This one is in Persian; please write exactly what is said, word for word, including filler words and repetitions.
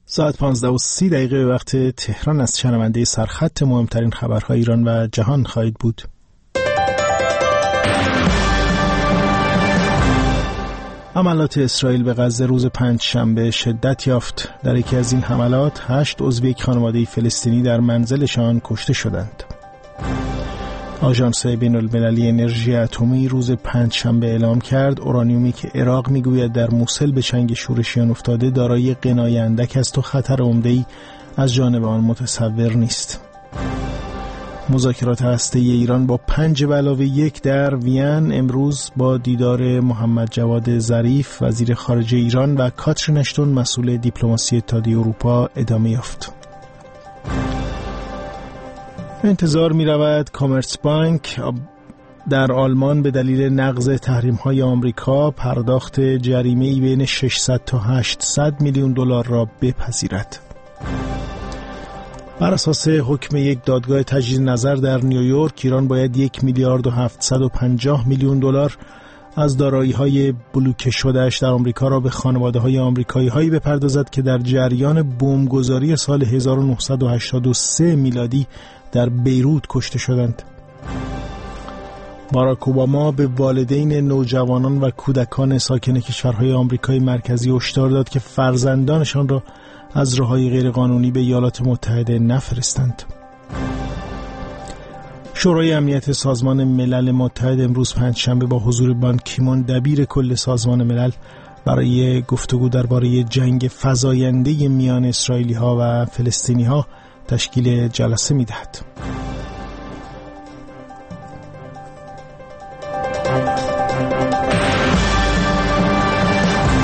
ساعت پانزده و سی دقیقه به وقت تهران از شنونده سرخط مهمترین خبرهای ایران و جهان خواهید بود. حملات اسرائیل به غزه روز پنجشنبه شدت یافت. در یکی از این حملات هشت عضو یک خانواده فلسطینی در منزلشان کشته شدند. آژانس بین‌المللی انرژی اتمی روز پنجشنبه اعلام کرد اورانیومی که عراق میگوید در موصل به چنگ شورشیان افتاده دارای غنای اندک است و خطر عمده‌ای از جانب آن متصور نیست. مذاکرات هسته‌ای ایران با پنج به علاوه یک در وین امروز با دیدار محمد جواد ظریف وزیر خارجه ایران و کاترین اشتون مسئول دیپلماسی اتحادیه اروپا ادامه یافت. انتظار می رود کامرس بانک در آلمان به دلیل نقض تحریم‌های آمریکا پرداخت جریمه‌ای بین ششصد تا هشتصد میلیون دلار را بپذیرد. بر اساس حکم یک دادگاه تجدید نظر در نیویورک ایران باید یک میلیارد و هفتصد و پنجاه میلیون دلار از دارایی‌های بلوکه شده‌اش در آمریکا را به خانواده‌های آمریکایی‌هایی بپردازد که در جریان بمبگذاری سال هزار و نهصد و هشتاد و سه میلادی در بیروت کشته شدند. باراک اوباما به والدین نوجوانان و کودکان ساکن کشورهای آمریکای مرکزی هشدار داد که فرزندانشان را از راه‌های غیرقانونی به ایالات متحده نفرستند. شورای امنیت سازمان ملل متحد امروز پنجشنبه با حضور بان کی مون دبیر کل سازمان ملل برای گفتگو درباره جنگ فزاینده میان اسرائیلی‌ها و فلسطینی‌ها تشکیل جلسه می‌دهد.